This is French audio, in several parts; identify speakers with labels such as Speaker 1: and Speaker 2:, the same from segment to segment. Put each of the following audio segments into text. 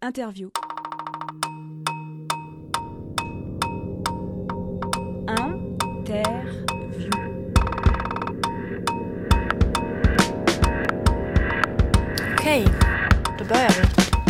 Speaker 1: Interview.
Speaker 2: Okej, då börjar vi.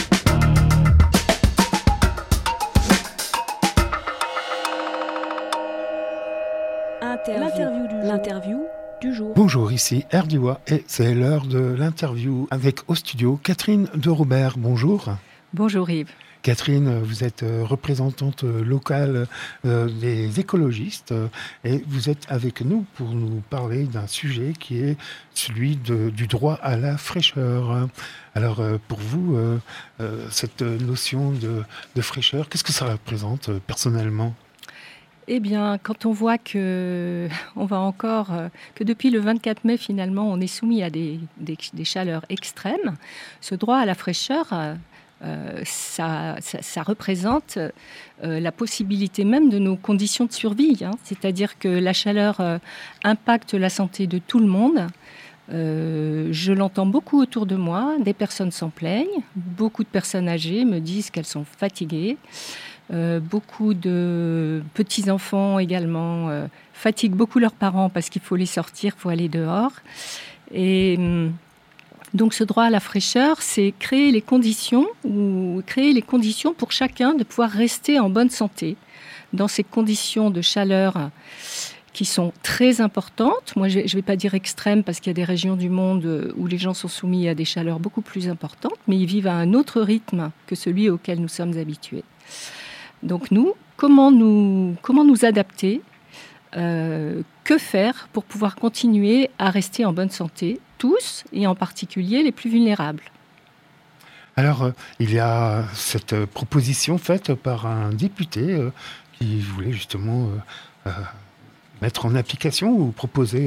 Speaker 1: L'interview du jour.
Speaker 3: Bonjour, ici Erdiwa et c'est l'heure de l'interview avec au studio Catherine de Robert. Bonjour.
Speaker 4: Bonjour Yves.
Speaker 3: Catherine, vous êtes représentante locale des écologistes et vous êtes avec nous pour nous parler d'un sujet qui est celui du droit à la fraîcheur. Alors pour vous, cette notion de fraîcheur, qu'est-ce que ça représente personnellement ?
Speaker 4: Eh bien, quand on voit que depuis le 24 mai, finalement, on est soumis à des chaleurs extrêmes, ce droit à la fraîcheur, ça représente la possibilité même de nos conditions de survie. C'est-à-dire que la chaleur impacte la santé de tout le monde. Je l'entends beaucoup autour de moi, des personnes s'en plaignent, beaucoup de personnes âgées me disent qu'elles sont fatiguées. Beaucoup de petits-enfants également fatiguent beaucoup leurs parents parce qu'il faut les sortir, il faut aller dehors. Et donc ce droit à la fraîcheur, c'est créer les conditions pour chacun de pouvoir rester en bonne santé dans ces conditions de chaleur qui sont très importantes. Moi, je ne vais pas dire extrêmes parce qu'il y a des régions du monde où les gens sont soumis à des chaleurs beaucoup plus importantes, mais ils vivent à un autre rythme que celui auquel nous sommes habitués. Donc nous, comment nous adapter, que faire pour pouvoir continuer à rester en bonne santé, tous, et en particulier les plus vulnérables.
Speaker 3: Alors, il y a cette proposition faite par un député qui voulait justement mettre en application ou proposer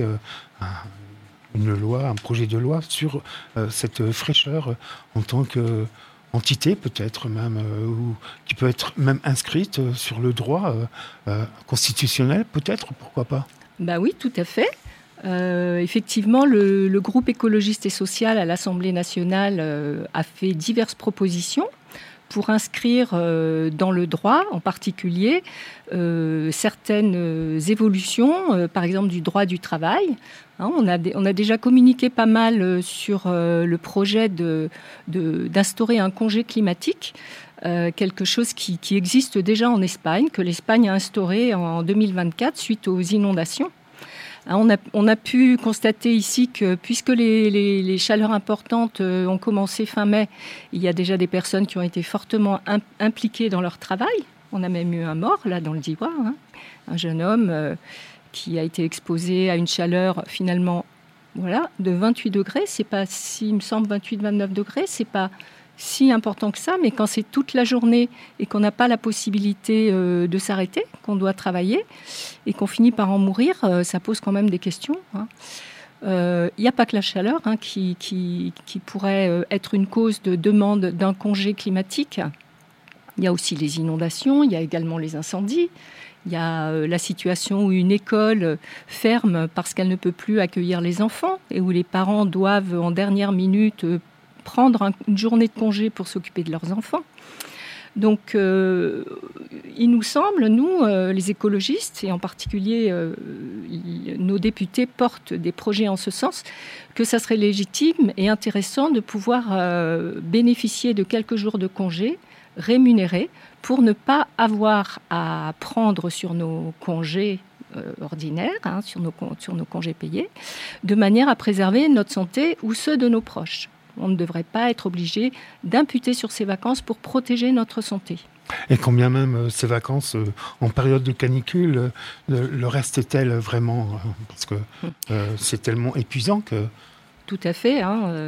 Speaker 3: un projet de loi sur cette fraîcheur en tant que entité peut-être même, ou qui peut être même inscrite sur le droit constitutionnel peut-être, pourquoi pas ?
Speaker 4: Bah oui, tout à fait. Effectivement, le groupe écologiste et social à l'Assemblée nationale a fait diverses propositions pour inscrire dans le droit, en particulier, certaines évolutions, par exemple du droit du travail. On a déjà communiqué pas mal sur le projet d'instaurer un congé climatique, quelque chose qui existe déjà en Espagne, que l'Espagne a instauré en 2024 suite aux inondations. On a pu constater ici que puisque les chaleurs importantes ont commencé fin mai, il y a déjà des personnes qui ont été fortement impliquées dans leur travail. On a même eu un mort là dans le Diois, un jeune homme qui a été exposé à une chaleur finalement de 28 degrés. C'est pas si, il me semble, 28-29 degrés, c'est pas si important que ça, mais quand c'est toute la journée et qu'on n'a pas la possibilité de s'arrêter, qu'on doit travailler et qu'on finit par en mourir, ça pose quand même des questions. Il n'y a pas que la chaleur qui pourrait être une cause de demande d'un congé climatique. Il y a aussi les inondations, il y a également les incendies. Il y a la situation où une école ferme parce qu'elle ne peut plus accueillir les enfants et où les parents doivent en dernière minute prendre une journée de congé pour s'occuper de leurs enfants. Donc, il nous semble, nous, les écologistes, et en particulier nos députés portent des projets en ce sens, que ça serait légitime et intéressant de pouvoir bénéficier de quelques jours de congé rémunérés pour ne pas avoir à prendre sur nos congés ordinaires, sur nos congés payés, de manière à préserver notre santé ou ceux de nos proches. On ne devrait pas être obligé d'imputer sur ces vacances pour protéger notre santé.
Speaker 3: Et combien même ces vacances en période de canicule le restent-elles vraiment ? Parce que c'est tellement épuisant que...
Speaker 4: Tout à fait.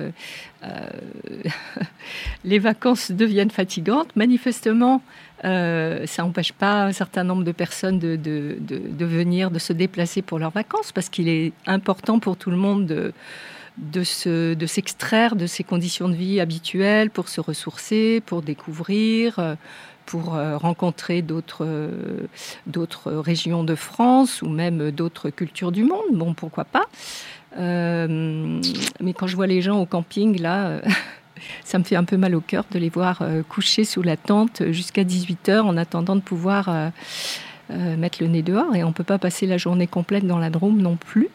Speaker 4: Les vacances deviennent fatigantes. Manifestement, ça n'empêche pas un certain nombre de personnes de venir, de se déplacer pour leurs vacances, parce qu'il est important pour tout le monde de s'extraire de ces conditions de vie habituelles pour se ressourcer, pour découvrir, pour rencontrer d'autres régions de France ou même d'autres cultures du monde. Bon, pourquoi pas. Mais quand je vois les gens au camping, là, Ça me fait un peu mal au cœur de les voir coucher sous la tente jusqu'à 18h en attendant de pouvoir mettre le nez dehors. Et on ne peut pas passer la journée complète dans la Drôme non plus.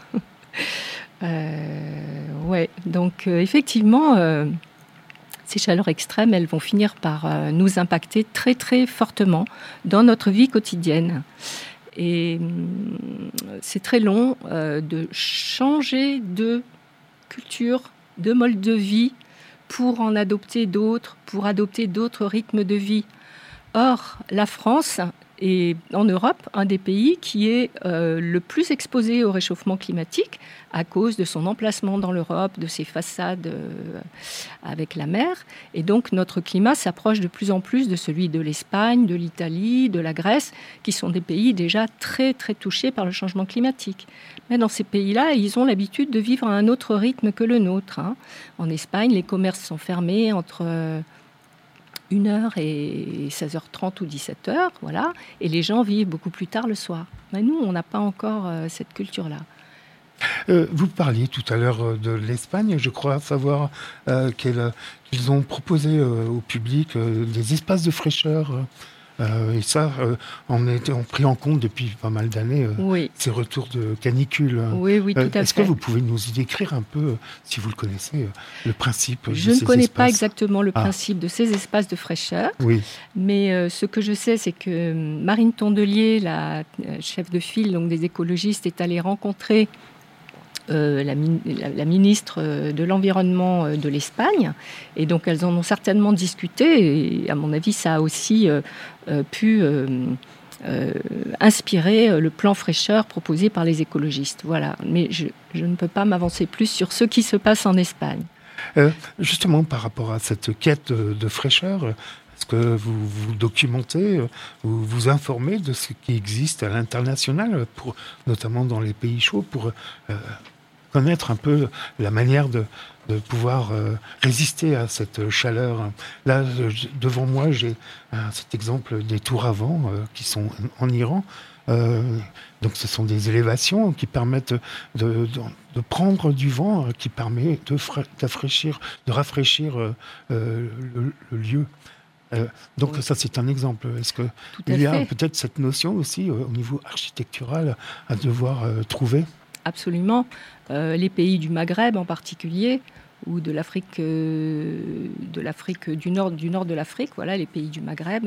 Speaker 4: Donc effectivement, ces chaleurs extrêmes, elles vont finir par nous impacter très très fortement dans notre vie quotidienne. Et c'est très long de changer de culture, de mode de vie pour en adopter d'autres, pour adopter d'autres rythmes de vie. Or, la France est en Europe un des pays qui est le plus exposé au réchauffement climatique à cause de son emplacement dans l'Europe, de ses façades avec la mer. Et donc notre climat s'approche de plus en plus de celui de l'Espagne, de l'Italie, de la Grèce, qui sont des pays déjà très très touchés par le changement climatique. Mais dans ces pays-là, ils ont l'habitude de vivre à un autre rythme que le nôtre. En Espagne, les commerces sont fermés entre 1h et 16h30 ou 17h, voilà, et les gens vivent beaucoup plus tard le soir. Mais nous, on n'a pas encore cette culture-là.
Speaker 3: Vous parliez tout à l'heure de l'Espagne. Je crois savoir qu'ils ont proposé au public des espaces de fraîcheur. Et ça, on pris en compte depuis pas mal d'années ces retours de canicule.
Speaker 4: Oui, tout à fait.
Speaker 3: Est-ce que vous pouvez nous y décrire un peu, si vous le connaissez, le principe de ces
Speaker 4: espaces ? Je ne connais pas
Speaker 3: espaces
Speaker 4: exactement le principe de ces espaces de fraîcheur.
Speaker 3: Oui.
Speaker 4: Mais ce que je sais, c'est que Marine Tondelier, la chef de file donc des écologistes, est allée rencontrer la ministre de l'Environnement de l'Espagne. Et donc, elles en ont certainement discuté. Et à mon avis, ça a aussi pu inspirer le plan fraîcheur proposé par les écologistes. Voilà. Mais je ne peux pas m'avancer plus sur ce qui se passe en Espagne.
Speaker 3: Justement, par rapport à cette quête de fraîcheur, est-ce que vous vous documentez, vous vous informez de ce qui existe à l'international, notamment dans les pays chauds, pour connaître un peu la manière de pouvoir résister à cette chaleur. Là, devant moi, j'ai cet exemple des tours à vent qui sont en Iran. Donc, ce sont des élévations qui permettent de prendre du vent, qui permet de rafraîchir le lieu. Donc ça, c'est un exemple. Est-ce qu'il y a peut-être cette notion aussi au niveau architectural à devoir trouver ?
Speaker 4: Absolument. Les pays du Maghreb en particulier, ou de l'Afrique du nord de l'Afrique, voilà, les pays du Maghreb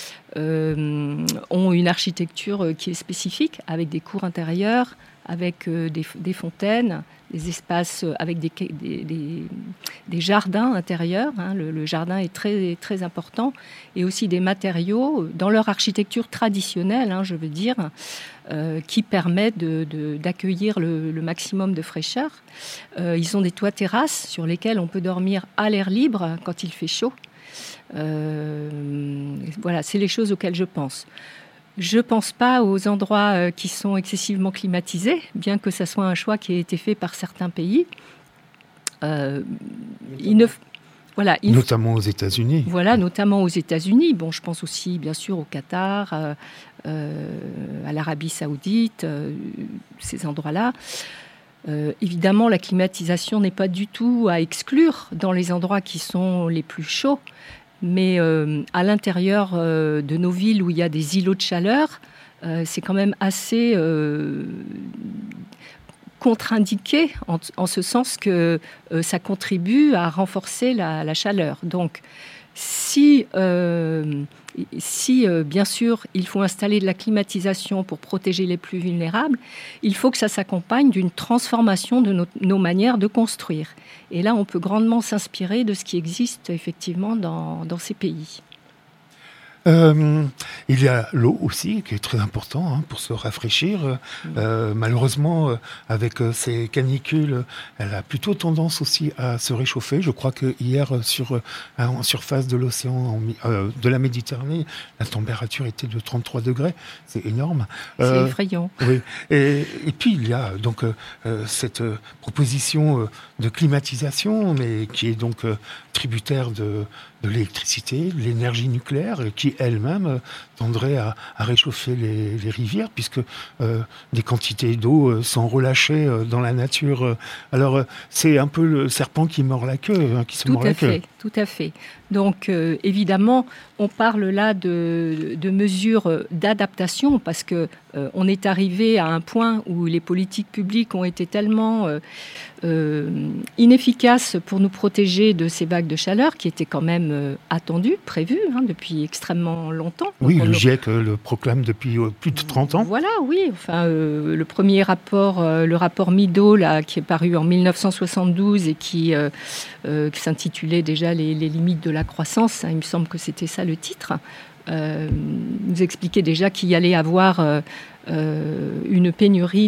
Speaker 4: ont une architecture qui est spécifique, avec des cours intérieures, avec des fontaines, des espaces avec des jardins intérieurs. Le jardin est très, très important. Et aussi des matériaux, dans leur architecture traditionnelle, je veux dire, qui permettent d'accueillir le maximum de fraîcheur. Ils ont des toits terrasses sur lesquels on peut dormir à l'air libre quand il fait chaud. Voilà, c'est les choses auxquelles je pense. Je ne pense pas aux endroits qui sont excessivement climatisés, bien que ce soit un choix qui a été fait par certains pays.
Speaker 3: Notamment aux États-Unis.
Speaker 4: Voilà, notamment aux États-Unis. Bon, je pense aussi, bien sûr, au Qatar, à l'Arabie Saoudite, ces endroits-là. Évidemment, la climatisation n'est pas du tout à exclure dans les endroits qui sont les plus chauds. Mais à l'intérieur de nos villes où il y a des îlots de chaleur, c'est quand même assez contre-indiqué, en ce sens que ça contribue à renforcer la chaleur. Donc, si bien sûr, il faut installer de la climatisation pour protéger les plus vulnérables, il faut que ça s'accompagne d'une transformation de nos manières de construire. Et là, on peut grandement s'inspirer de ce qui existe effectivement dans ces pays.
Speaker 3: Il y a l'eau aussi, qui est très important pour se rafraîchir. Malheureusement, avec ces canicules, elle a plutôt tendance aussi à se réchauffer. Je crois que hier, en surface de l'océan de la Méditerranée, la température était de 33 degrés. C'est énorme.
Speaker 4: C'est effrayant.
Speaker 3: Oui. Et puis, il y a donc cette proposition de climatisation, mais qui est donc tributaire de l'électricité, de l'énergie nucléaire, qui elle-même tendrait à réchauffer les rivières, puisque des quantités d'eau sont relâchées dans la nature. Alors, c'est un peu le serpent qui mord la queue, qui se mord la queue.
Speaker 4: Tout à fait. Donc, évidemment, on parle là de mesures d'adaptation, parce que on est arrivé à un point où les politiques publiques ont été tellement inefficaces pour nous protéger de ces vagues de chaleur, qui étaient quand même attendues, prévues, depuis extrêmement longtemps.
Speaker 3: Oui, le GIEC le proclame depuis plus de 30 ans.
Speaker 4: Voilà, oui. Enfin, le premier rapport, le rapport Mido, là, qui est paru en 1972 et qui s'intitulait déjà les limites de la croissance, il me semble que c'était ça le titre, nous expliquait déjà qu'il y allait avoir une pénurie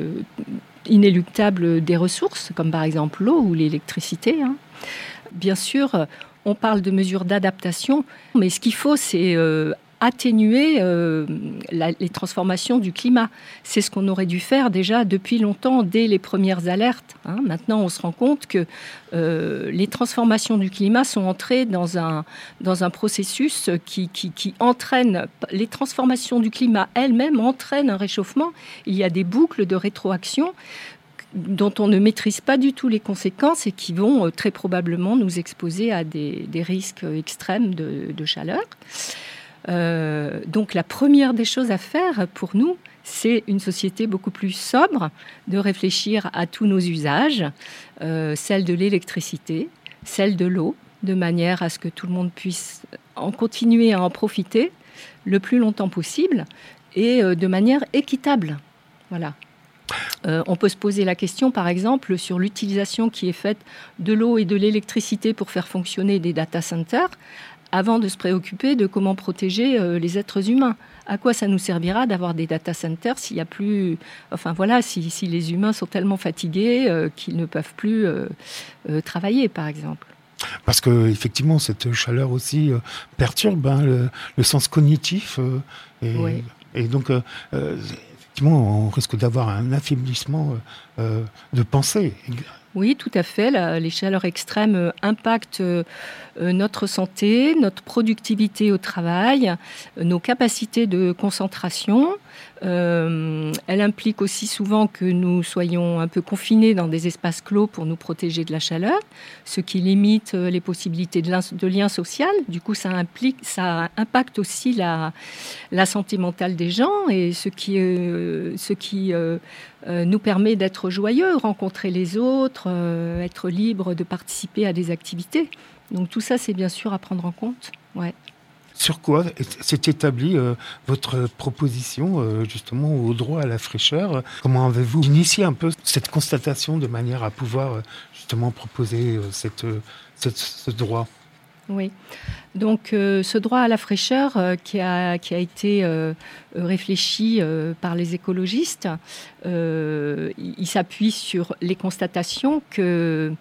Speaker 4: inéluctable des ressources, comme par exemple l'eau ou l'électricité. Bien sûr, on parle de mesures d'adaptation, mais ce qu'il faut, c'est atténuer les transformations du climat. C'est ce qu'on aurait dû faire déjà depuis longtemps, dès les premières alertes. Maintenant, on se rend compte que les transformations du climat sont entrées dans un processus qui entraîne... Les transformations du climat elles-mêmes entraînent un réchauffement. Il y a des boucles de rétroaction dont on ne maîtrise pas du tout les conséquences et qui vont très probablement nous exposer à des risques extrêmes de chaleur. Donc la première des choses à faire pour nous, c'est une société beaucoup plus sobre, de réfléchir à tous nos usages, celle de l'électricité, celle de l'eau, de manière à ce que tout le monde puisse continuer à en profiter le plus longtemps possible et de manière équitable. Voilà. On peut se poser la question, par exemple, sur l'utilisation qui est faite de l'eau et de l'électricité pour faire fonctionner des data centers, avant de se préoccuper de comment protéger les êtres humains. À quoi ça nous servira d'avoir des data centers s'il y a plus... Enfin voilà, si les humains sont tellement fatigués qu'ils ne peuvent plus travailler, par exemple.
Speaker 3: Parce que effectivement, cette chaleur aussi perturbe le sens cognitif.
Speaker 4: Oui.
Speaker 3: Et donc, effectivement, on risque d'avoir un affaiblissement de pensée.
Speaker 4: Oui, tout à fait. Les chaleurs extrêmes impactent notre santé, notre productivité au travail, nos capacités de concentration. Elle implique aussi souvent que nous soyons un peu confinés dans des espaces clos pour nous protéger de la chaleur, ce qui limite les possibilités de lien social. Du coup, ça impacte aussi la santé mentale des gens et ce qui nous permet d'être joyeux, rencontrer les autres, être libre de participer à des activités. Donc tout ça, c'est bien sûr à prendre en compte. Ouais.
Speaker 3: Sur quoi s'est établie votre proposition justement au droit à la fraîcheur? Comment avez-vous initié un peu cette constatation de manière à pouvoir justement proposer ce droit?
Speaker 4: Oui. Donc ce droit à la fraîcheur qui a été réfléchi par les écologistes, il s'appuie sur les constatations que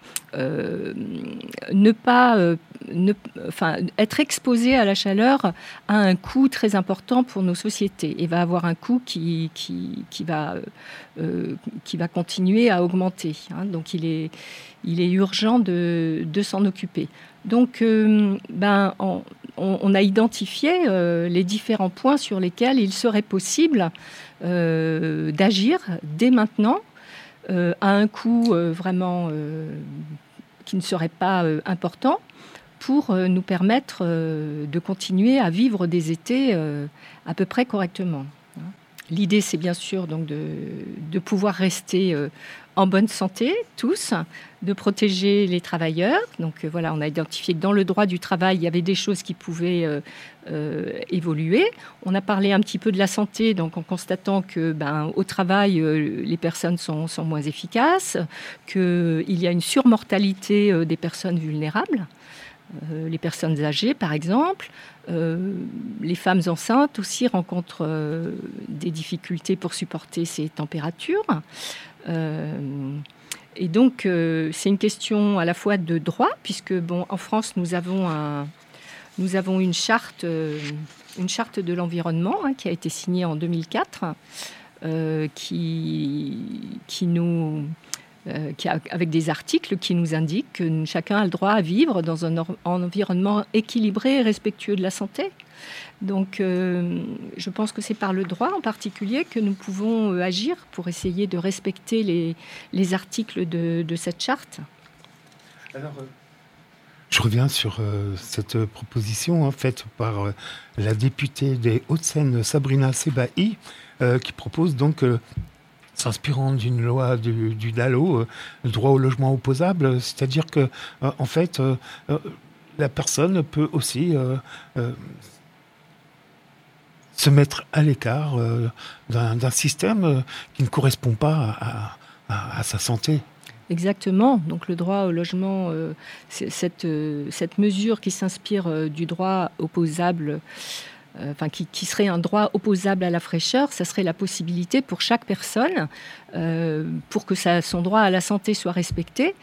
Speaker 4: être exposé à la chaleur a un coût très important pour nos sociétés et va avoir un coût qui va continuer à augmenter. Donc il est urgent de s'en occuper. Donc, on a identifié les différents points sur lesquels il serait possible d'agir dès maintenant à un coût vraiment qui ne serait pas important pour nous permettre de continuer à vivre des étés à peu près correctement. L'idée, c'est bien sûr donc de pouvoir rester en bonne santé, tous, de protéger les travailleurs. Donc voilà, on a identifié que dans le droit du travail, il y avait des choses qui pouvaient évoluer. On a parlé un petit peu de la santé, donc en constatant que au travail, les personnes sont moins efficaces, qu'il y a une surmortalité des personnes vulnérables. Les personnes âgées, par exemple. Les femmes enceintes aussi rencontrent des difficultés pour supporter ces températures. Et donc, c'est une question à la fois de droit, puisque en France, nous avons une charte de l'environnement qui a été signée en 2004, qui nous avec des articles qui nous indiquent que chacun a le droit à vivre dans un environnement équilibré et respectueux de la santé. Donc, je pense que c'est par le droit en particulier que nous pouvons agir pour essayer de respecter les articles de cette charte.
Speaker 3: Alors, je reviens sur cette proposition faite par la députée des Hauts-de-Seine, Sabrina Sebahi, qui propose donc, s'inspirant d'une loi du DALO, le droit au logement opposable, c'est-à-dire que, en fait, la personne peut aussi se mettre à l'écart d'un système qui ne correspond pas à sa santé.
Speaker 4: Exactement. Donc le droit au logement, cette mesure qui s'inspire du droit opposable, qui serait un droit opposable à la fraîcheur, ça serait la possibilité pour chaque personne, pour que son droit à la santé soit respecté,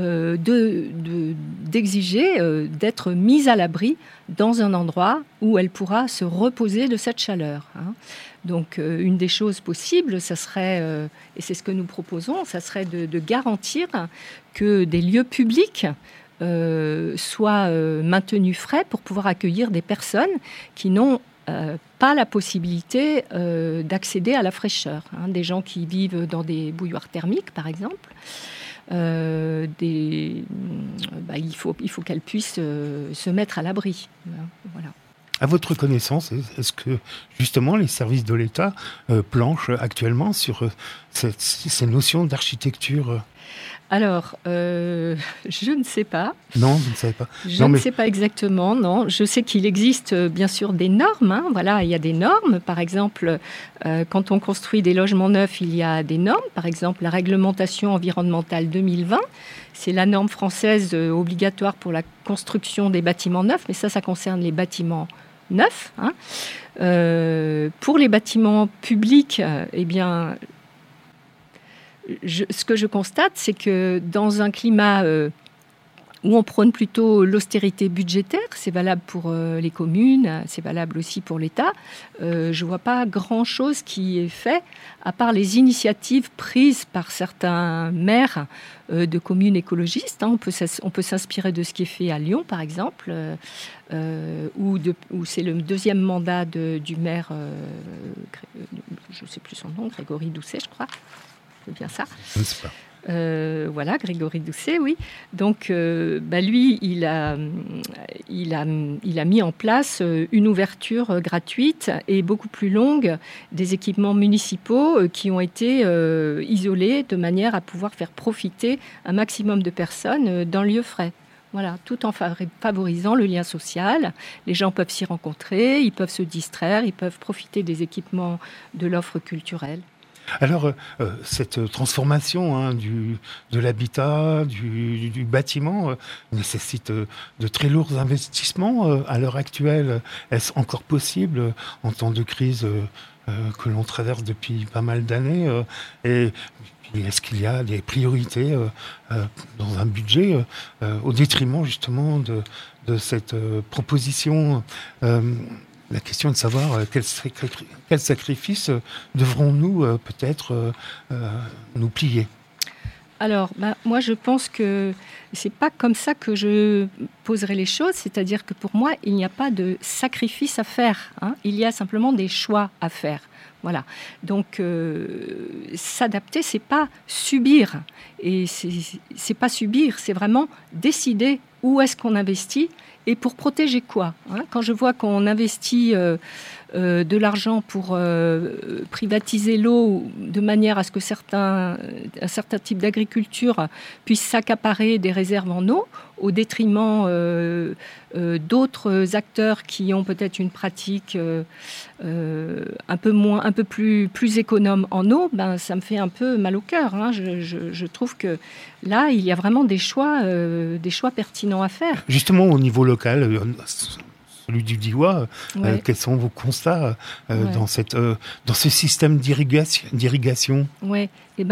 Speaker 4: d'exiger d'être mise à l'abri dans un endroit où elle pourra se reposer de cette chaleur. Donc une des choses possibles, ça serait, et c'est ce que nous proposons, ça serait de garantir que des lieux publics soient maintenus frais pour pouvoir accueillir des personnes qui n'ont pas la possibilité d'accéder à la fraîcheur. Des gens qui vivent dans des bouilloires thermiques, par exemple. Il faut qu'elles puissent se mettre à l'abri. Voilà.
Speaker 3: À votre connaissance, est-ce que justement les services de l'État planchent actuellement sur ces notions d'architecture ?
Speaker 4: Alors, je ne sais pas.
Speaker 3: Non, vous ne savez pas.
Speaker 4: Ne sais pas exactement, non. Je sais qu'il existe bien sûr des normes. Voilà, il y a des normes. Par exemple, quand on construit des logements neufs, il y a des normes. Par exemple, la réglementation environnementale 2020, c'est la norme française obligatoire pour la construction des bâtiments neufs. Mais ça concerne les bâtiments neufs. Pour les bâtiments publics, ce que je constate, c'est que dans un climat où on prône plutôt l'austérité budgétaire, c'est valable pour les communes, c'est valable aussi pour l'État, je ne vois pas grand-chose qui est fait, à part les initiatives prises par certains maires de communes écologistes. On peut s'inspirer de ce qui est fait à Lyon, par exemple, où c'est le deuxième mandat du maire, je ne sais plus son nom, Grégory Doucet, je crois. C'est bien ça.
Speaker 3: Je ne sais pas.
Speaker 4: Voilà, Grégory Doucet, oui. Donc, lui, il a mis en place une ouverture gratuite et beaucoup plus longue des équipements municipaux qui ont été isolés de manière à pouvoir faire profiter un maximum de personnes d'un lieu frais. Voilà, tout en favorisant le lien social. Les gens peuvent s'y rencontrer, ils peuvent se distraire, ils peuvent profiter des équipements de l'offre culturelle.
Speaker 3: Alors, cette transformation de l'habitat, du bâtiment, nécessite de très lourds investissements. À l'heure actuelle, est-ce encore possible en temps de crise que l'on traverse depuis pas mal d'années et est-ce qu'il y a des priorités dans un budget au détriment justement de cette proposition La question est de savoir quel sacrifice devrons-nous peut-être nous plier.
Speaker 4: Alors, moi, je pense que c'est pas comme ça que je poserai les choses. C'est-à-dire que pour moi, il n'y a pas de sacrifice à faire. Il y a simplement des choix à faire. Voilà. Donc, s'adapter, c'est pas subir. Et c'est pas subir, c'est vraiment décider où est-ce qu'on investit et pour protéger quoi. Quand je vois qu'on investit de l'argent pour privatiser l'eau de manière à ce que un certain type d'agriculture puisse s'accaparer des réserves en eau au détriment d'autres acteurs qui ont peut-être une pratique un peu plus économe en eau, ça me fait un peu mal au cœur. Je trouve que là, il y a vraiment des choix pertinents à faire.
Speaker 3: Justement, au niveau local, celui du Diois, ouais. Quels sont vos constats dans ce système d'irrigation ?
Speaker 4: Oui,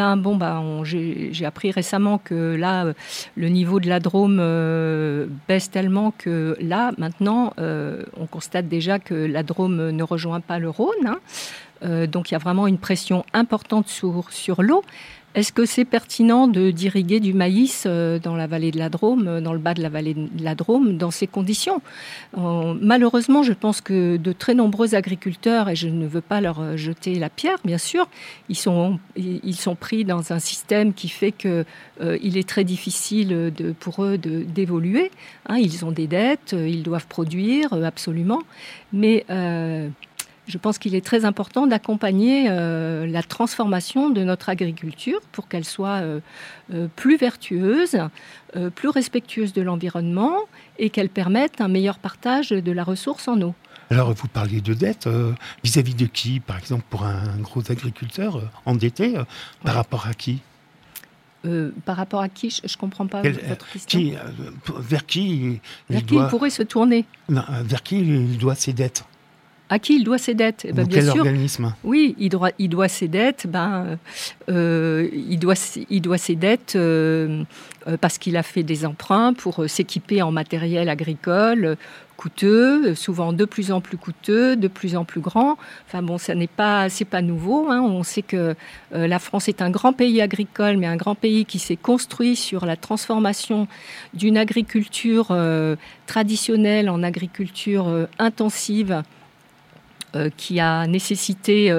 Speaker 4: j'ai appris récemment que là, le niveau de la Drôme baisse tellement que là, maintenant, on constate déjà que la Drôme ne rejoint pas le Rhône. Donc il y a vraiment une pression importante sur l'eau. Est-ce que c'est pertinent d'irriguer du maïs dans la vallée de la Drôme, dans le bas de la vallée de la Drôme, dans ces conditions ? Malheureusement, je pense que de très nombreux agriculteurs, et je ne veux pas leur jeter la pierre, bien sûr, ils sont pris dans un système qui fait qu'il est très difficile pour eux d'évoluer. Ils ont des dettes, ils doivent produire absolument, mais je pense qu'il est très important d'accompagner la transformation de notre agriculture pour qu'elle soit plus vertueuse, plus respectueuse de l'environnement et qu'elle permette un meilleur partage de la ressource en eau.
Speaker 3: Alors, vous parliez de dette, vis-à-vis de qui, par exemple, pour un gros agriculteur endetté, par rapport à qui ?
Speaker 4: Par rapport à qui ? Je ne comprends pas votre question.
Speaker 3: Vers qui
Speaker 4: il pourrait se tourner ?
Speaker 3: Non, vers qui il doit ses dettes ?
Speaker 4: À qui il doit ses dettes ?
Speaker 3: Bien quel sûr, organisme ?
Speaker 4: Oui, il doit ses dettes. Il doit ses dettes parce qu'il a fait des emprunts pour s'équiper en matériel agricole coûteux, souvent de plus en plus coûteux, de plus en plus grand. Enfin bon, c'est pas nouveau. On sait que la France est un grand pays agricole, mais un grand pays qui s'est construit sur la transformation d'une agriculture traditionnelle en agriculture intensive. Qui a nécessité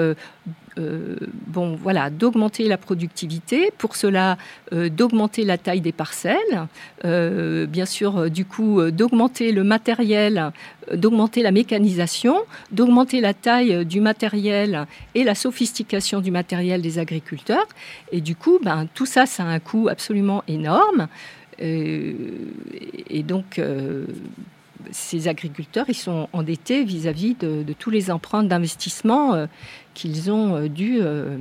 Speaker 4: d'augmenter la productivité, pour cela d'augmenter la taille des parcelles, bien sûr du coup d'augmenter le matériel, d'augmenter la mécanisation, d'augmenter la taille du matériel et la sophistication du matériel des agriculteurs. Et du coup, tout ça, ça a un coût absolument énorme. Et donc... ces agriculteurs, ils sont endettés vis-à-vis de tous les emprunts d'investissement qu'ils ont dû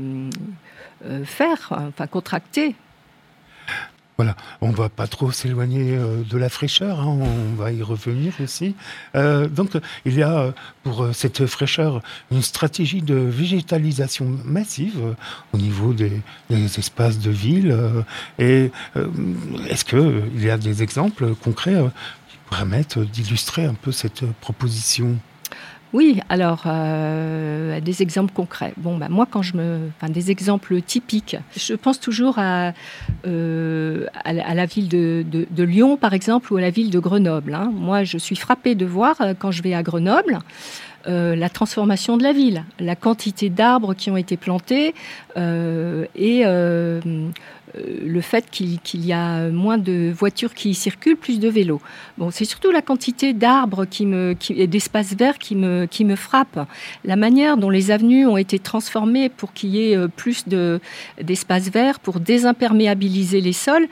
Speaker 4: contracter.
Speaker 3: Voilà, on ne va pas trop s'éloigner de la fraîcheur, on va y revenir aussi. Donc, il y a pour cette fraîcheur une stratégie de végétalisation massive au niveau des espaces de ville. Est-ce qu'il y a des exemples concrets permettre d'illustrer un peu cette proposition ?
Speaker 4: Oui, alors des exemples concrets. Moi, des exemples typiques. Je pense toujours à la ville de Lyon, par exemple, ou à la ville de Grenoble. Moi, je suis frappée de voir quand je vais à Grenoble. La transformation de la ville, la quantité d'arbres qui ont été plantés et le fait qu'il y a moins de voitures qui y circulent, plus de vélos. C'est surtout la quantité d'arbres et d'espaces verts qui me frappe. La manière dont les avenues ont été transformées pour qu'il y ait plus d'espaces verts, pour désimperméabiliser les sols.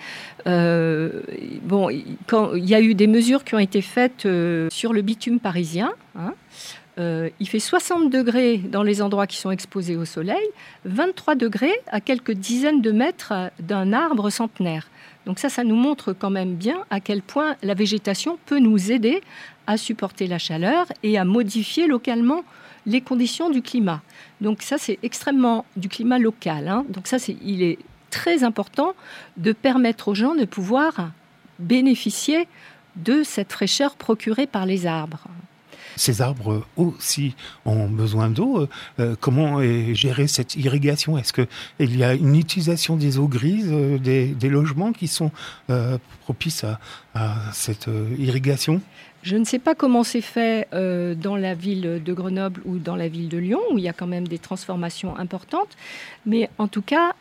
Speaker 4: Quand il y a eu des mesures qui ont été faites sur le bitume parisien, il fait 60 degrés dans les endroits qui sont exposés au soleil, 23 degrés à quelques dizaines de mètres d'un arbre centenaire. Donc ça nous montre quand même bien à quel point la végétation peut nous aider à supporter la chaleur et à modifier localement les conditions du climat. Donc ça, c'est extrêmement du climat local. Donc ça, il est très important de permettre aux gens de pouvoir bénéficier de cette fraîcheur procurée par les arbres.
Speaker 3: Ces arbres aussi ont besoin d'eau. Comment est gérée cette irrigation ? Est-ce qu'il y a une utilisation des eaux grises des logements qui sont propices à cette irrigation ?
Speaker 4: Je ne sais pas comment c'est fait dans la ville de Grenoble ou dans la ville de Lyon, où il y a quand même des transformations importantes. Mais en tout cas,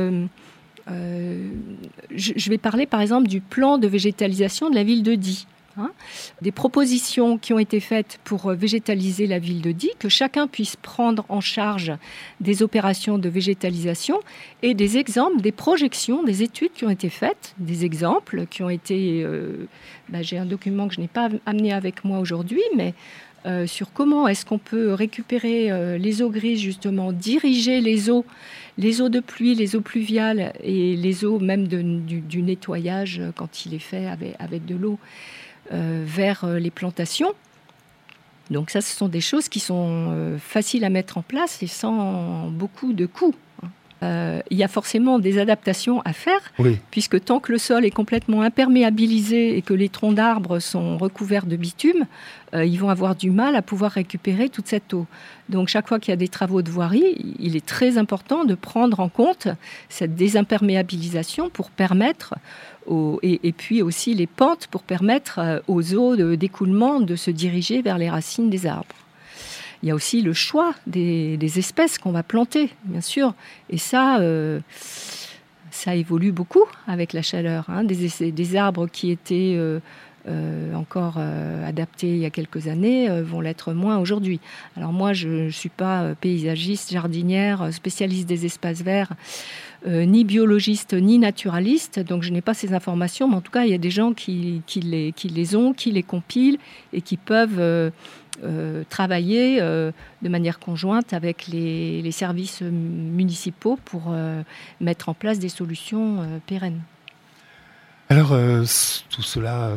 Speaker 4: je vais parler par exemple du plan de végétalisation de la ville de Die. Des propositions qui ont été faites pour végétaliser la ville de Die, que chacun puisse prendre en charge des opérations de végétalisation et des exemples, des projections, des études qui ont été faites, des exemples qui ont été... j'ai un document que je n'ai pas amené avec moi aujourd'hui, mais sur comment est-ce qu'on peut récupérer les eaux grises, justement, diriger les eaux de pluie, les eaux pluviales et les eaux même du nettoyage quand il est fait avec de l'eau, vers les plantations. Donc ça, ce sont des choses qui sont faciles à mettre en place et sans beaucoup de coûts. il y a forcément des adaptations à faire, puisque tant que le sol est complètement imperméabilisé et que les troncs d'arbres sont recouverts de bitume, ils vont avoir du mal à pouvoir récupérer toute cette eau. Donc chaque fois qu'il y a des travaux de voirie, il est très important de prendre en compte cette désimperméabilisation pour permettre, et puis aussi les pentes pour permettre aux eaux d'écoulement de se diriger vers les racines des arbres. Il y a aussi le choix des espèces qu'on va planter, bien sûr. Et ça évolue beaucoup avec la chaleur. Des arbres qui étaient encore adaptés il y a quelques années vont l'être moins aujourd'hui. Alors moi, je ne suis pas paysagiste, jardinière, spécialiste des espaces verts, ni biologiste, ni naturaliste. Donc je n'ai pas ces informations. Mais en tout cas, il y a des gens qui les ont, qui les compilent et qui peuvent... travailler de manière conjointe avec les services municipaux pour mettre en place des solutions pérennes.
Speaker 3: Alors, tout cela,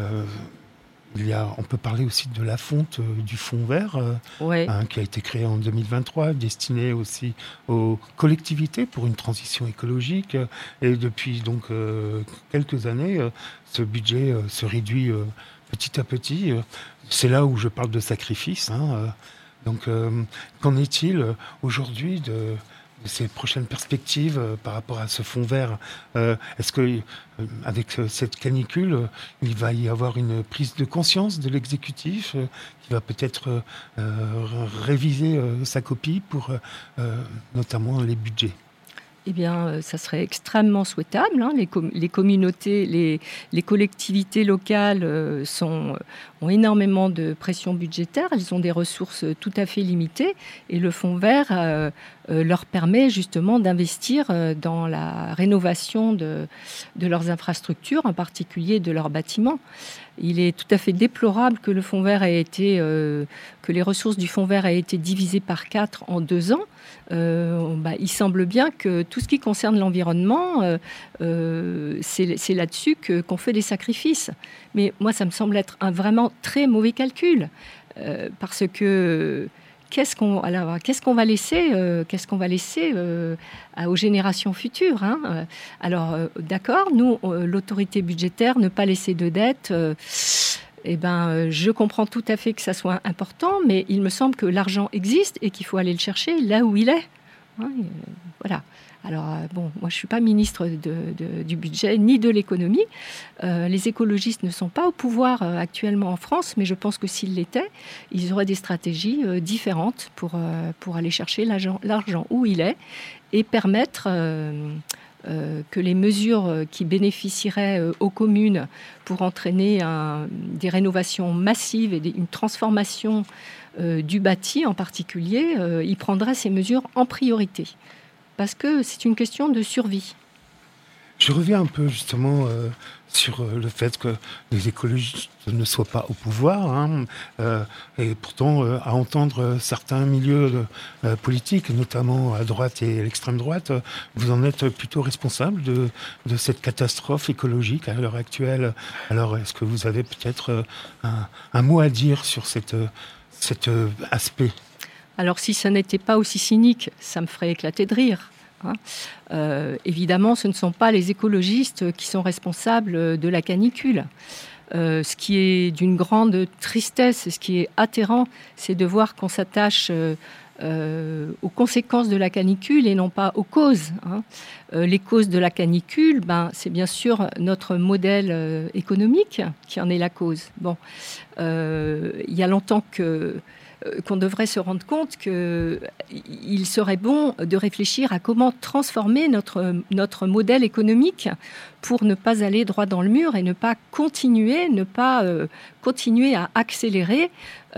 Speaker 3: on peut parler aussi de la fonte du Fonds vert, qui a été créé en 2023, destiné aussi aux collectivités pour une transition écologique. Et depuis donc quelques années, ce budget se réduit petit à petit. C'est là où je parle de sacrifice. Donc, qu'en est-il aujourd'hui de ces prochaines perspectives par rapport à ce fonds vert? Est-ce que, avec cette canicule, il va y avoir une prise de conscience de l'exécutif qui va peut-être réviser sa copie pour notamment les budgets?
Speaker 4: Eh bien, ça serait extrêmement souhaitable. Les communautés, les collectivités locales ont énormément de pression budgétaire. Elles ont des ressources tout à fait limitées. Et le Fonds vert leur permet justement d'investir dans la rénovation de leurs infrastructures, en particulier de leurs bâtiments. Il est tout à fait déplorable que le Fonds vert que les ressources du Fonds vert aient été divisées par 4 en 2 ans. Il semble bien que tout ce qui concerne l'environnement, c'est là-dessus qu'on fait des sacrifices. Mais moi, ça me semble être un vraiment très mauvais calcul, parce que qu'est-ce qu'on va laisser aux générations futures, Alors, d'accord, nous, l'autorité budgétaire, ne pas laisser de dette... je comprends tout à fait que ça soit important, mais il me semble que l'argent existe et qu'il faut aller le chercher là où il est. Voilà. Alors, moi, je ne suis pas ministre du budget ni de l'économie. Les écologistes ne sont pas au pouvoir actuellement en France, mais je pense que s'ils l'étaient, ils auraient des stratégies différentes pour aller chercher l'argent où il est et permettre... que les mesures qui bénéficieraient aux communes pour entraîner des rénovations massives et une transformation du bâti en particulier, ils prendraient ces mesures en priorité. Parce que c'est une question de survie.
Speaker 3: Je reviens un peu justement sur le fait que les écologistes ne soient pas au pouvoir, et pourtant à entendre certains milieux politiques, notamment à droite et à l'extrême droite, vous en êtes plutôt responsable de cette catastrophe écologique à l'heure actuelle. Alors est-ce que vous avez peut-être un mot à dire sur cet aspect? Alors
Speaker 4: si ça n'était pas aussi cynique, ça me ferait éclater de rire. Évidemment, ce ne sont pas les écologistes qui sont responsables de la canicule. Ce qui est d'une grande tristesse et ce qui est atterrant, c'est de voir qu'on s'attache aux conséquences de la canicule et non pas aux causes. Les causes de la canicule, c'est bien sûr notre modèle économique qui en est la cause. Il y a longtemps qu'on devrait se rendre compte qu'il serait bon de réfléchir à comment transformer notre modèle économique pour ne pas aller droit dans le mur et ne pas continuer à accélérer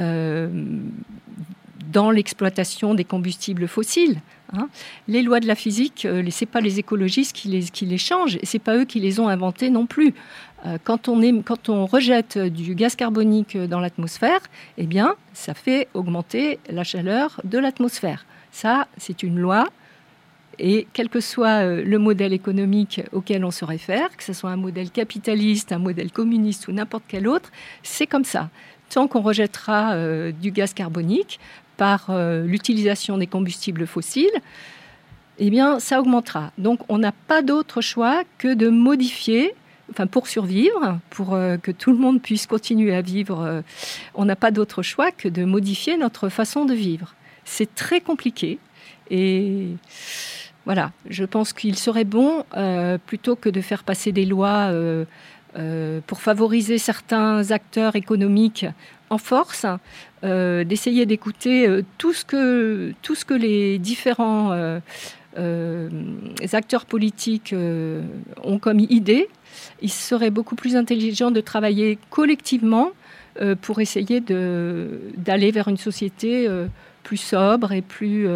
Speaker 4: dans l'exploitation des combustibles fossiles. Les lois de la physique, ce n'est pas les écologistes qui les changent, et ce n'est pas eux qui les ont inventées non plus. Quand on rejette du gaz carbonique dans l'atmosphère, ça fait augmenter la chaleur de l'atmosphère. Ça, c'est une loi. Et quel que soit le modèle économique auquel on se réfère, que ce soit un modèle capitaliste, un modèle communiste ou n'importe quel autre, c'est comme ça. Tant qu'on rejettera du gaz carbonique par l'utilisation des combustibles fossiles, eh bien, ça augmentera. Donc, on n'a pas d'autre choix que de modifier, pour survivre, pour que tout le monde puisse continuer à vivre, on n'a pas d'autre choix que de modifier notre façon de vivre. C'est très compliqué et voilà, je pense qu'il serait bon, plutôt que de faire passer des lois pour favoriser certains acteurs économiques en force, d'essayer d'écouter tout ce que les différents acteurs politiques ont comme idée. Il serait beaucoup plus intelligent de travailler collectivement pour essayer d'aller vers une société plus sobre et plus...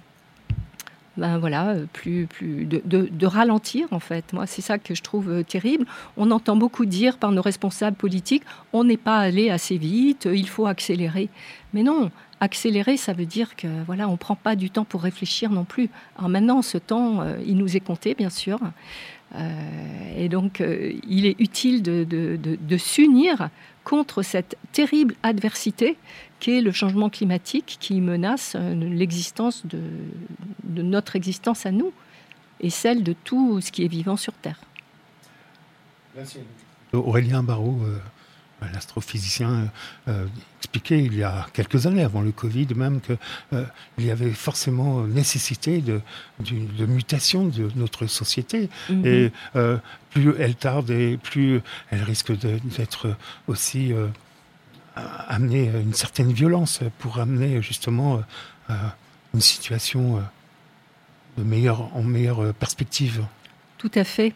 Speaker 4: de ralentir, en fait. Moi, c'est ça que je trouve terrible. On entend beaucoup dire par nos responsables politiques, on n'est pas allé assez vite, il faut accélérer. Mais non, accélérer, ça veut dire que voilà, on ne prend pas du temps pour réfléchir non plus. Alors maintenant, ce temps, il nous est compté, bien sûr. Et donc, il est utile de s'unir contre cette terrible adversité qu'est le changement climatique qui menace l'existence de notre existence à nous et celle de tout ce qui est vivant sur Terre.
Speaker 3: Aurélien Barraud, l'astrophysicien, expliquait il y a quelques années, avant le Covid même, qu'il y avait forcément nécessité de mutation de notre société. Mm-hmm. Et plus elle tarde, et plus elle risque d'être aussi amenée à une certaine violence pour amener justement une situation en meilleure perspective.
Speaker 4: Tout à fait.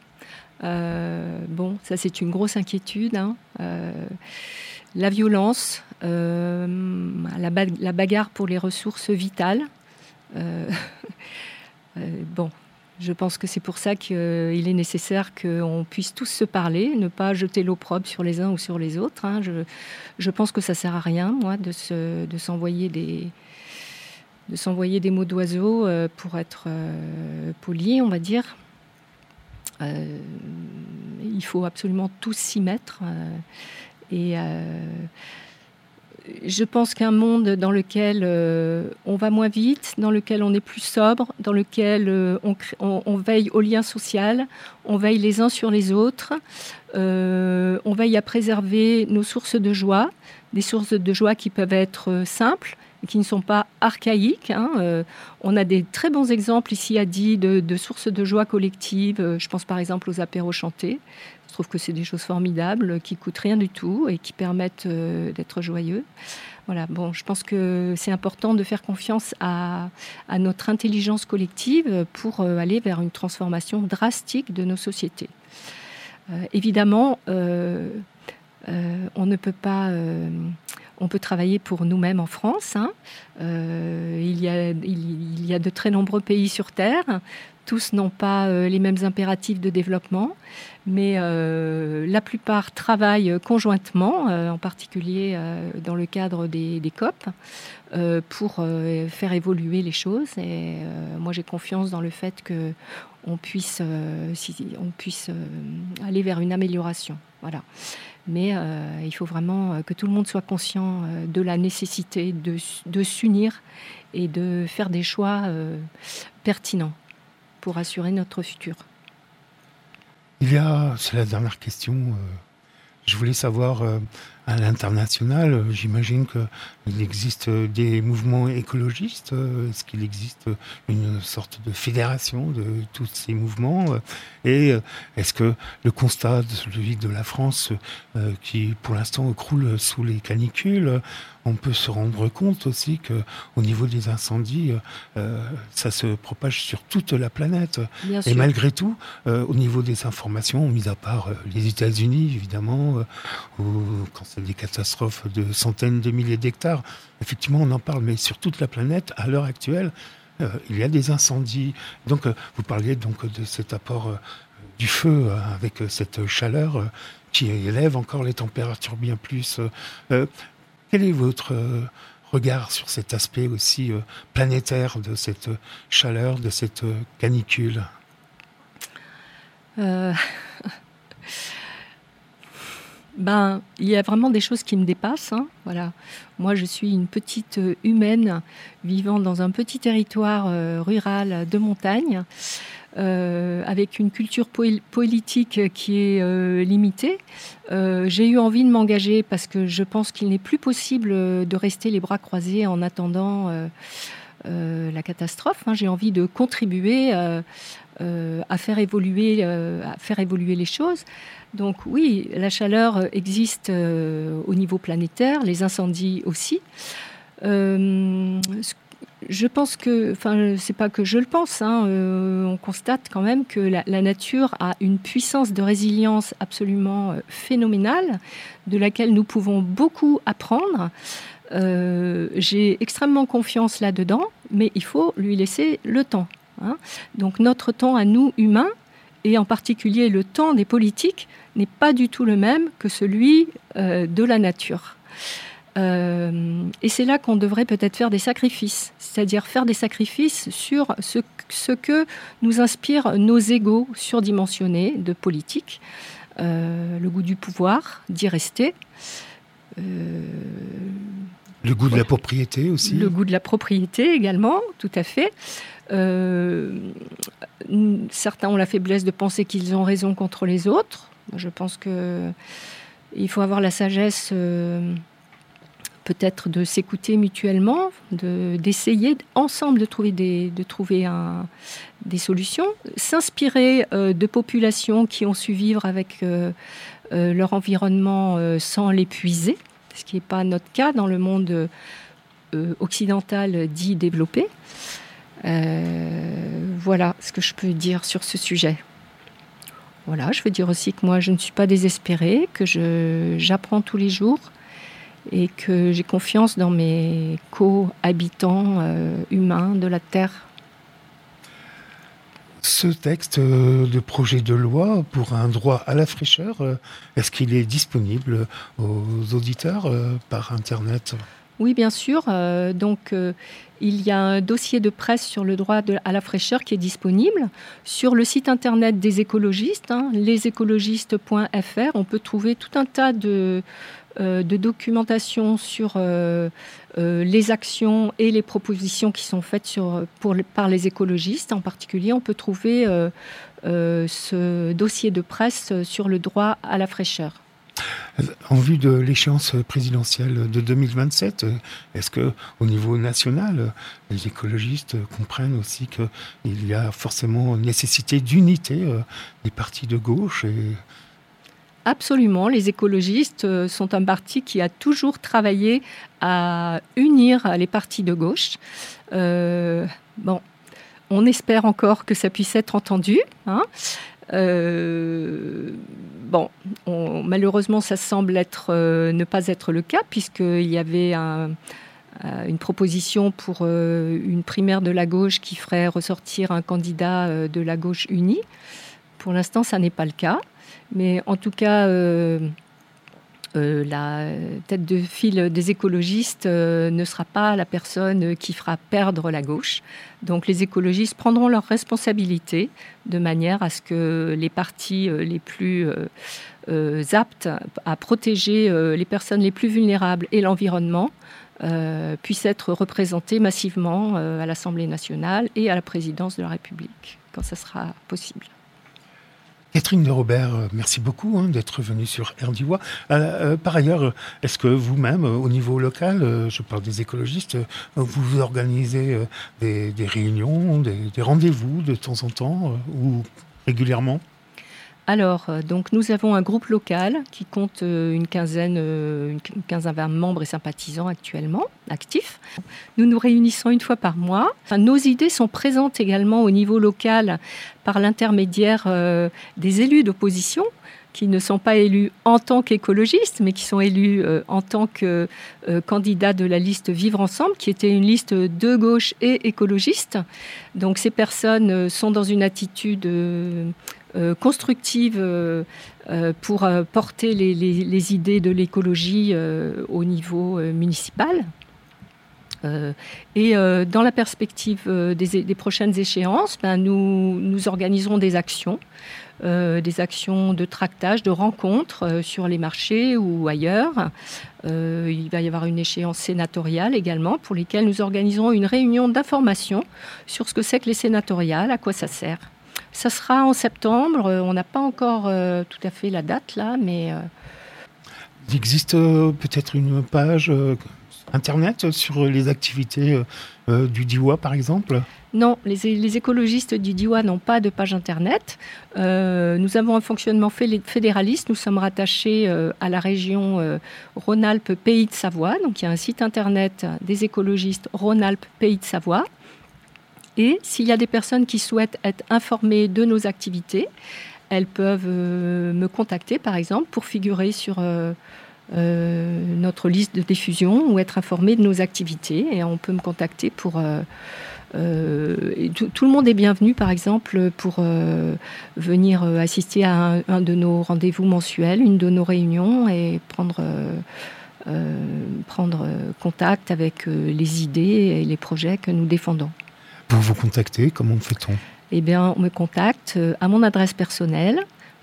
Speaker 4: Ça c'est une grosse inquiétude. La violence, la bagarre pour les ressources vitales. Je pense que c'est pour ça qu'il est nécessaire qu'on puisse tous se parler, ne pas jeter l'opprobre sur les uns ou sur les autres. Je pense que ça ne sert à rien, moi, de s'envoyer des mots d'oiseau pour être poli, on va dire. Il faut absolument tous s'y mettre. Je pense qu'un monde dans lequel on va moins vite, dans lequel on est plus sobre, dans lequel on veille au lien social, on veille les uns sur les autres, on veille à préserver nos sources de joie, des sources de joie qui peuvent être simples, qui ne sont pas archaïques. On a des très bons exemples ici à Die de sources de joie collective. Je pense par exemple aux apéros chantés. Je trouve que c'est des choses formidables qui coûtent rien du tout et qui permettent d'être joyeux. Voilà. Bon, je pense que c'est important de faire confiance à notre intelligence collective pour aller vers une transformation drastique de nos sociétés. Évidemment, on ne peut pas... on peut travailler pour nous-mêmes en France. Il y a de très nombreux pays sur Terre. Tous n'ont pas les mêmes impératifs de développement, mais la plupart travaillent conjointement, en particulier dans le cadre des COP, pour faire évoluer les choses. Et moi, j'ai confiance dans le fait qu'on puisse aller vers une amélioration. Voilà. Mais il faut vraiment que tout le monde soit conscient de la nécessité de s'unir et de faire des choix pertinents pour assurer notre futur.
Speaker 3: C'est la dernière question. Je voulais savoir, à l'international, j'imagine qu'il existe des mouvements écologistes. Est-ce qu'il existe une sorte de fédération de tous ces mouvements? Et est-ce que le constat, celui de la France, qui pour l'instant croule sous les canicules, on peut se rendre compte aussi qu'au niveau des incendies, ça se propage sur toute la planète.
Speaker 4: Bien
Speaker 3: et
Speaker 4: sûr.
Speaker 3: Malgré tout, au niveau des informations, mis à part les États-Unis, évidemment, quand c'est des catastrophes de centaines de milliers d'hectares, effectivement, on en parle, mais sur toute la planète, à l'heure actuelle, il y a des incendies. Donc, vous parliez donc de cet apport du feu avec cette chaleur qui élève encore les températures bien plus. Quel est votre regard sur cet aspect aussi planétaire de cette chaleur, de cette canicule?
Speaker 4: Il y a vraiment des choses qui me dépassent. Voilà. Moi, je suis une petite humaine vivant dans un petit territoire rural de montagne, avec une culture politique qui est limitée. J'ai eu envie de m'engager parce que je pense qu'il n'est plus possible de rester les bras croisés en attendant la catastrophe. J'ai envie de contribuer à faire évoluer les choses. Donc oui, la chaleur existe au niveau planétaire, les incendies aussi. Je pense que, c'est pas que je le pense, on constate quand même que la nature a une puissance de résilience absolument phénoménale, de laquelle nous pouvons beaucoup apprendre. J'ai extrêmement confiance là-dedans, mais il faut lui laisser le temps. Donc notre temps à nous, humains, et en particulier le temps des politiques, n'est pas du tout le même que celui de la nature. Et c'est là qu'on devrait peut-être faire des sacrifices, c'est-à-dire faire des sacrifices sur ce que nous inspirent nos égos surdimensionnés de politique, le goût du pouvoir, d'y rester.
Speaker 3: Le goût de la propriété aussi.
Speaker 4: Le goût de la propriété également, tout à fait. Certains ont la faiblesse de penser qu'ils ont raison contre les autres. Je pense qu'il faut avoir la sagesse peut-être de s'écouter mutuellement, d'essayer ensemble de trouver des solutions, s'inspirer de populations qui ont su vivre avec leur environnement sans l'épuiser, ce qui n'est pas notre cas dans le monde occidental dit développé. Voilà ce que je peux dire sur ce sujet. Voilà, je veux dire aussi que moi je ne suis pas désespérée, que j'apprends tous les jours et que j'ai confiance dans mes co-habitants humains de la Terre.
Speaker 3: Ce texte de projet de loi pour un droit à la fraîcheur, est-ce qu'il est disponible aux auditeurs par Internet ?
Speaker 4: Oui, bien sûr. Il y a un dossier de presse sur le droit à la fraîcheur qui est disponible. Sur le site internet des écologistes, lesécologistes.fr, on peut trouver tout un tas de documentation sur les actions et les propositions qui sont faites par les écologistes. En particulier, on peut trouver ce dossier de presse sur le droit à la fraîcheur.
Speaker 3: En vue de l'échéance présidentielle de 2027, est-ce qu'au niveau national, les écologistes comprennent aussi qu'il y a forcément nécessité d'unité des partis de gauche
Speaker 4: Absolument, les écologistes sont un parti qui a toujours travaillé à unir les partis de gauche. On espère encore que ça puisse être entendu. Malheureusement, ça semble ne pas être le cas, puisqu'il y avait une proposition pour une primaire de la gauche qui ferait ressortir un candidat de la gauche unie. Pour l'instant, ça n'est pas le cas. Mais en tout cas, la tête de file des écologistes ne sera pas la personne qui fera perdre la gauche. Donc les écologistes prendront leurs responsabilités de manière à ce que les partis les plus aptes à protéger les personnes les plus vulnérables et l'environnement puissent être représentés massivement à l'Assemblée nationale et à la présidence de la République, quand ça sera possible.
Speaker 3: Catherine de Robert, merci beaucoup d'être venue sur RDIWA. Par ailleurs, est-ce que vous-même, au niveau local, je parle des écologistes, vous organisez des réunions, des rendez-vous de temps en temps ou régulièrement ?
Speaker 4: Alors, donc nous avons un groupe local qui compte une quinzaine, 20 membres et sympathisants actuellement, actifs. Nous nous réunissons une fois par mois. Nos idées sont présentes également au niveau local par l'intermédiaire des élus d'opposition qui ne sont pas élus en tant qu'écologistes, mais qui sont élus en tant que candidats de la liste Vivre Ensemble, qui était une liste de gauche et écologiste. Donc ces personnes sont dans une attitude constructive pour porter les idées de l'écologie au niveau municipal. Et dans la perspective des prochaines échéances, nous organiserons des actions des actions de tractage, de rencontres sur les marchés ou ailleurs. Il va y avoir une échéance sénatoriale également pour lesquelles nous organiserons une réunion d'information sur ce que c'est que les sénatoriales, à quoi ça sert. Ça sera en septembre, on n'a pas encore tout à fait la date là, mais...
Speaker 3: Il existe peut-être une page Internet sur les activités du DIWA par exemple ?
Speaker 4: Non, les écologistes du DIWA n'ont pas de page Internet. Nous avons un fonctionnement fédéraliste. Nous sommes rattachés à la région Rhône-Alpes Pays de Savoie. Donc il y a un site Internet des écologistes Rhône-Alpes Pays de Savoie. Et s'il y a des personnes qui souhaitent être informées de nos activités, elles peuvent me contacter par exemple pour figurer sur notre liste de diffusion ou être informées de nos activités. Et on peut me contacter pour... tout le monde est bienvenu, par exemple, pour venir assister à un de nos rendez-vous mensuels, une de nos réunions et prendre contact avec les idées et les projets que nous défendons.
Speaker 3: Pour vous contacter, comment fait-on ?
Speaker 4: Eh bien, on me contacte à mon adresse personnelle,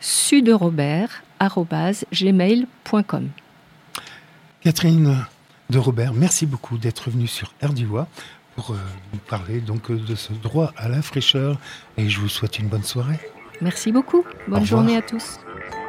Speaker 4: suderobert@gmail.com.
Speaker 3: Catherine de Robert, merci beaucoup d'être venue sur RDIWA pour nous parler donc de ce droit à la fraîcheur et je vous souhaite une bonne soirée.
Speaker 4: Merci beaucoup. Bonne journée à tous.